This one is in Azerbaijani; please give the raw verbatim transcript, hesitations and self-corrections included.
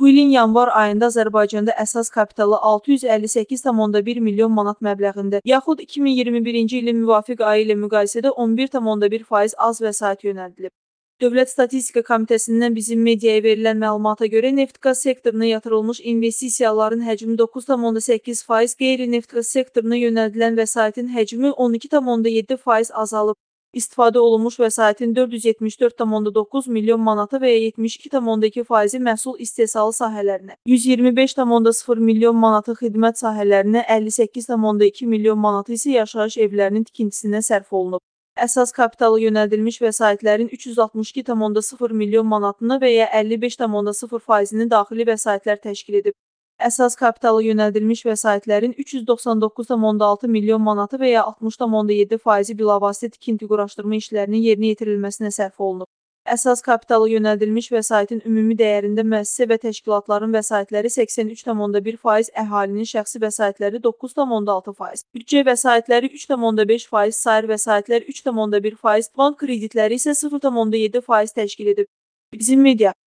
Bu ilin yanvar ayında Azərbaycanda əsas kapitalı altı yüz əlli səkkiz tam onda bir milyon manat məbləğində, yaxud iki min iyirmi birinci ilin müvafiq ayı ilə müqayisədə on bir tam onda bir faiz az vəsait yönəldilib. Dövlət Statistika Komitəsindən bizim mediaya verilən məlumata görə neft-qaz sektoruna yatırılmış investisiyaların həcmi doqquz tam onda səkkiz faiz, qeyri-neft-qaz sektoruna yönəldilən vəsaitin həcmi on iki tam onda yeddi faiz azalıb. İstifadə olunmuş vəsaitin dörd yüz yetmiş dörd tam onda doqquz milyon manatı və ya yetmiş iki tam onda iki faizi məhsul istehsalı sahələrinə, yüz iyirmi beş tam onda sıfır milyon manatı xidmət sahələrinə, əlli səkkiz tam onda iki milyon manatı isə yaşayış evlərinin tikintisinə sərf olunub. Əsas kapitalı yönəldilmiş vəsaitlərin üç yüz altmış iki tam onda sıfır milyon manatını və ya əlli beş tam onda sıfır faizini daxili vəsaitlər təşkil edib. Əsas kapitalı yönəldilmiş vəsaitlərin üç yüz doxsan doqquz tam onda altı milyon manatı və ya altmış tam onda yeddi faizi bilavasitə tikinti quraşdırma işlərinin yerinə yetirilməsinə sərf olunub. Əsas kapitalı yönəldilmiş vəsaitin ümumi dəyərində müəssisə və təşkilatların vəsaitləri səksən üç tam onda bir faiz, əhalinin şəxsi vəsaitləri doqquz tam onda altı faiz, büdcə vəsaitləri üç tam onda beş faiz, sair vəsaitlər üç tam onda bir faiz, bank kreditləri isə sıfır tam onda yeddi faiz təşkil edib. Bizim media.